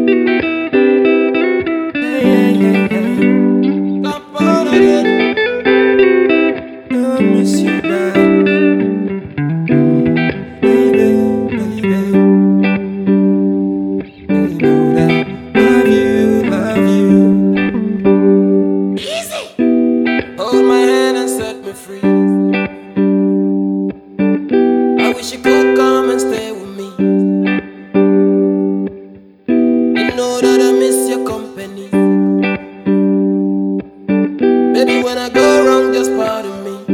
Hey, hey, hey. Top on again. I miss you, bad. Baby, baby. You know that. Love you, love you. Easy. Hold my hand and set me free. I wish you could come and stay with me. You know that I miss your company. Baby, when I go wrong, just pardon me.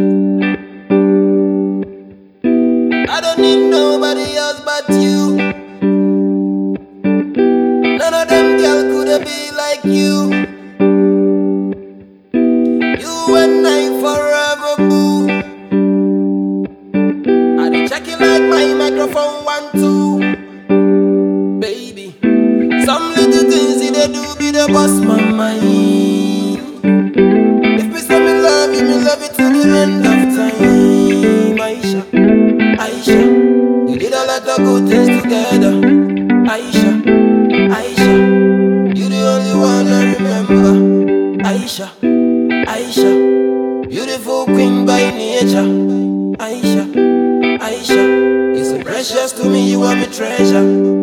I don't need nobody else but you. None of them girls could be like you. You and I forever, boo. I dey check you like my microphone 1, 2. Baby, some little things you dey do be the boss my mind. If me say me love you till the end of time. Aisha, Aisha, you did a lot of good things together. Aisha, Aisha, you the only one I remember. Aisha, Aisha, beautiful queen by nature. Aisha, Aisha, you're so precious to me, you are my treasure.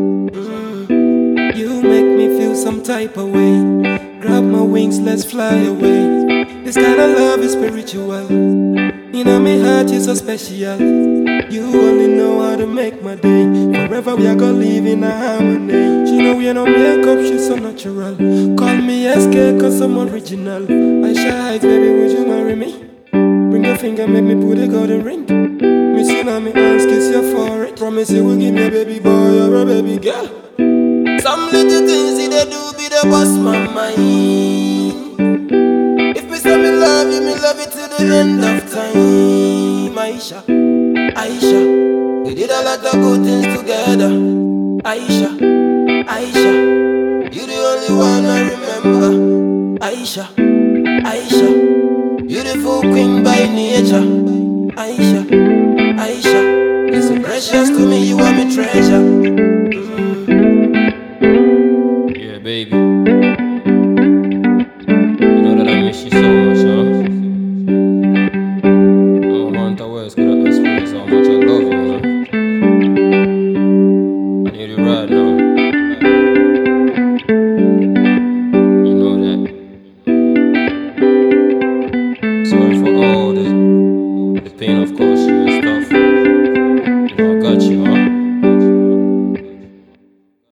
You make me feel some type of way. Grab my wings, let's fly away. This kind of love is spiritual. You know my heart is so special. You only know how to make my day. Forever we are gonna live in a harmony. She know we ain't no makeup, she's so natural. Call me SK cause I'm original. Aisha Heights, baby, would you marry me? Bring your finger, make me put a golden ring. Missing on me arms, kiss you for it. Promise you will give me a baby boy or a baby girl. Some little things you they do be the boss my mind. If me say me love you till the end of time. Aisha, Aisha, we did a lot of good things together. Aisha, Aisha, you the only one I remember. Aisha, Aisha, beautiful queen by nature. Aisha, Aisha, you're so precious to me, you are my treasure.